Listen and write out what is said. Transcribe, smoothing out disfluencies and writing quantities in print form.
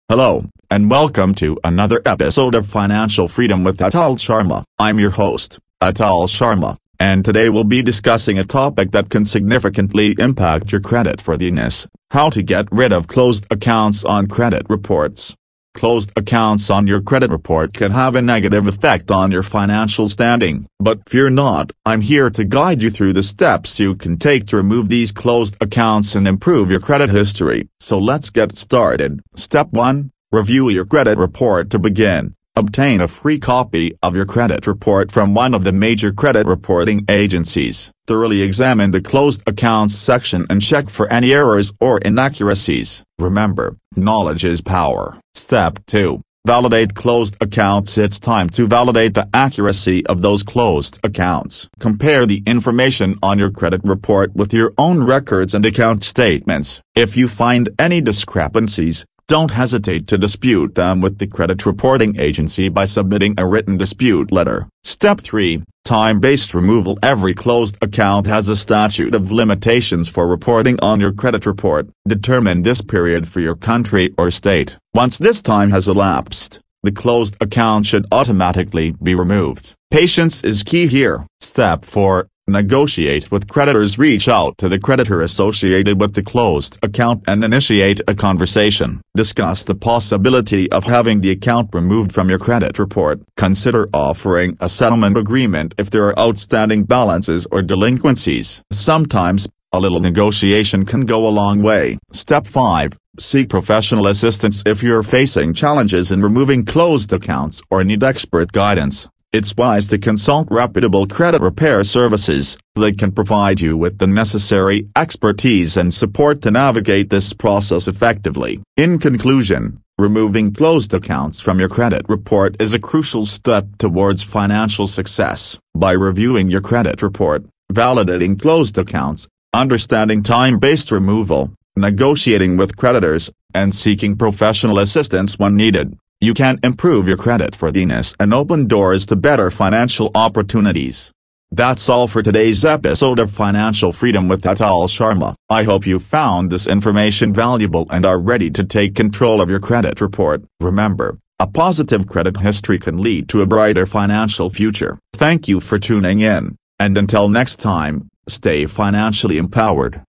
Hello, and welcome to another episode of Financial Freedom with Atul Sharma. I'm your host, Atul Sharma, and today we'll be discussing a topic that can significantly impact your creditworthiness: how to get rid of closed accounts on credit reports. Closed accounts on your credit report can have a negative effect on your financial standing, but fear not, I'm here to guide you through the steps you can take to remove these closed accounts and improve your credit history. So let's get started. Step 1. Review your credit report. To begin, obtain a free copy of your credit report from one of the major credit reporting agencies. Thoroughly examine the closed accounts section and check for any errors or inaccuracies. Remember, knowledge is power. Step 2. Validate closed accounts. It's time to validate the accuracy of those closed accounts. Compare the information on your credit report with your own records and account statements. If you find any discrepancies, don't hesitate to dispute them with the credit reporting agency by submitting a written dispute letter. Step 3. Time-based removal. Every closed account has a statute of limitations for reporting on your credit report. Determine this period for your country or state. Once this time has elapsed, the closed account should automatically be removed. Patience is key here. Step 4. Negotiate with creditors. Reach out to the creditor associated with the closed account and initiate a conversation. Discuss the possibility of having the account removed from your credit report. Consider offering a settlement agreement if there are outstanding balances or delinquencies. Sometimes, a little negotiation can go a long way. Step 5. Seek professional assistance if you're facing challenges in removing closed accounts or need expert guidance. It's wise to consult reputable credit repair services. They can provide you with the necessary expertise and support to navigate this process effectively. In conclusion, removing closed accounts from your credit report is a crucial step towards financial success. By reviewing your credit report, validating closed accounts, understanding time-based removal, negotiating with creditors, and seeking professional assistance when needed, you can improve your creditworthiness and open doors to better financial opportunities. That's all for today's episode of Financial Freedom with Atul Sharma. I hope you found this information valuable and are ready to take control of your credit report. Remember, a positive credit history can lead to a brighter financial future. Thank you for tuning in, and until next time, stay financially empowered.